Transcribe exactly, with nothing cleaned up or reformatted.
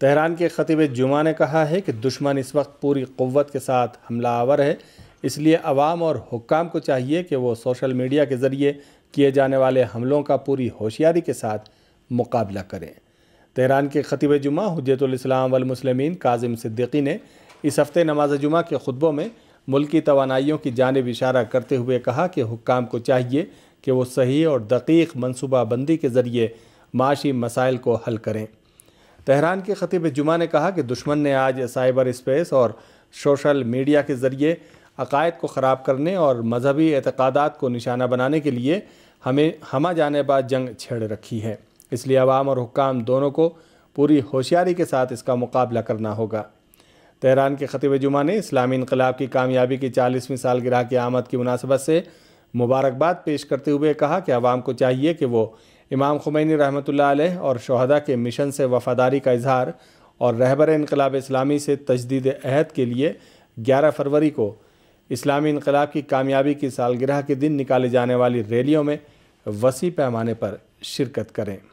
Tehran کے خطیب جمعہ نے کہا ہے کہ دشمن اس وقت پوری قوت کے ساتھ حملہ آور ہے، اس لیے عوام اور حکام کو چاہیے کہ وہ سوشل میڈیا کے ذریعے کیے جانے والے حملوں کا پوری ہوشیاری کے ساتھ مقابلہ کریں۔ تہران کے خطیب جمعہ حجت الاسلام والمسلمین کاظم صدیقی نے اس ہفتے نماز جمعہ کے خطبوں میں ملکی توانائیوں کی جانب اشارہ کرتے ہوئے کہا کہ حکام کو چاہیے کہ وہ صحیح اور دقیق منصوبہ بندی کے ذریعے معاشی مسائل کو حل کریں۔ تہران کے خطیب جمعہ نے کہا کہ دشمن نے آج سائبر اسپیس اور سوشل میڈیا کے ذریعے عقائد کو خراب کرنے اور مذہبی اعتقادات کو نشانہ بنانے کے لیے ہمیں ہمہ جانبہ جنگ چھیڑ رکھی ہے، اس لیے عوام اور حکام دونوں کو پوری ہوشیاری کے ساتھ اس کا مقابلہ کرنا ہوگا۔ تہران کے خطیب جمعہ نے اسلامی انقلاب کی کامیابی کی چالیسویں سالگرہ کی آمد کی مناسبت سے مبارکباد پیش کرتے ہوئے کہا کہ عوام کو چاہیے کہ وہ امام خمینی رحمۃ اللہ علیہ اور شہداء کے مشن سے وفاداری کا اظہار اور رہبر انقلاب اسلامی سے تجدید عہد کے لیے گیارہ فروری کو اسلامی انقلاب کی کامیابی کی سالگرہ کے دن نکالے جانے والی ریلیوں میں وسیع پیمانے پر شرکت کریں۔